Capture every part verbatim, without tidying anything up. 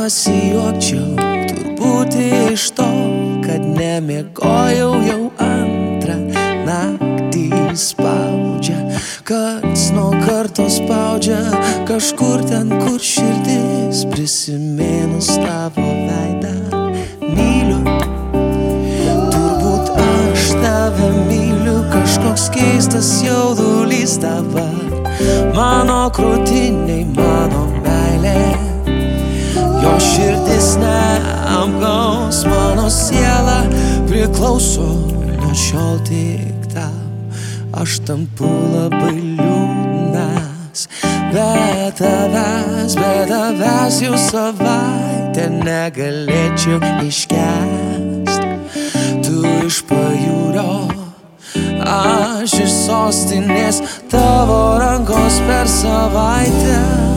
nepasijuokčiau, turbūt iš to, kad nemiegojau jau antrą naktį spaudžia, karts nuo karto spaudžia, kažkur ten, kur širdis prisiminus tavo veidą. Myliu, turbūt aš tave myliu, kažkoks keistas jaudulys dabar mano krūtiniai, mano meilė. Jo širdis neapgaus, mano siela priklauso nuo šiol tik tau. Aš tampu labai liūdnas, be tavęs, be tavęs jau savaitę negalėčiau iškęst. Tu iš pajūrio, aš iš sostinės, tavo rankos per savaitę.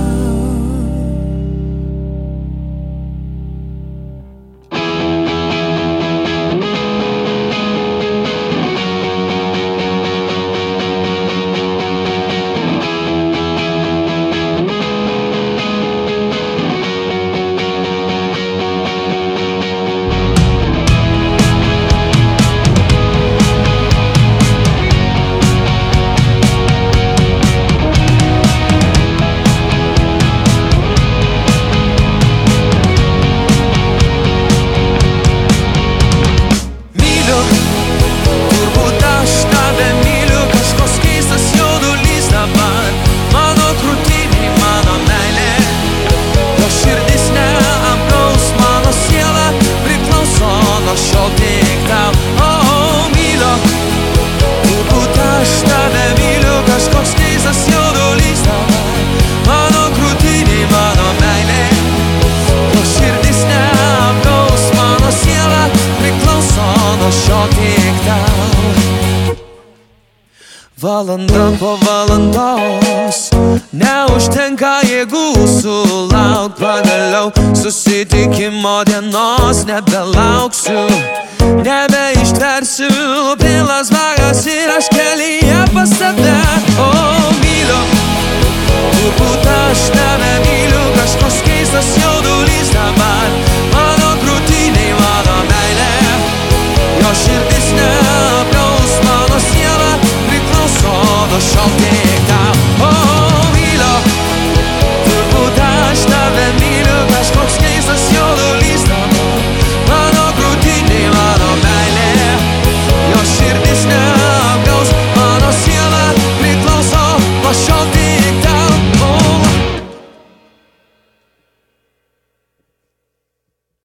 Valanda po valandos neužtenka jėgų sulaukt pagaliau susitikimo dienos, nebelauksiu, nebeištversiu